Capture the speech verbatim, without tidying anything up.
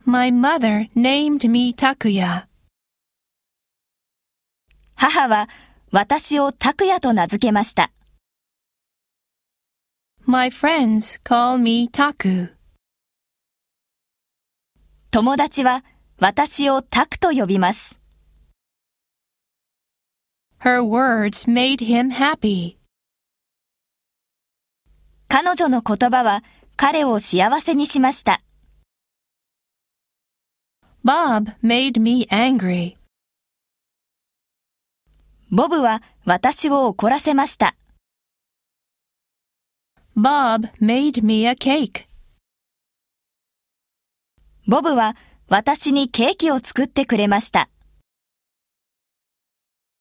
My mother named me Takuya. 母は私を拓也と名付けました。 My friends call me Taku. 友達は私をタクと呼びます。 Her words made him happy. 彼女の言葉は彼を幸せにしました。 Bob made me angry. ボブは私を怒らせました。 Bob made me a cake. ボブは私にケーキを作ってくれました。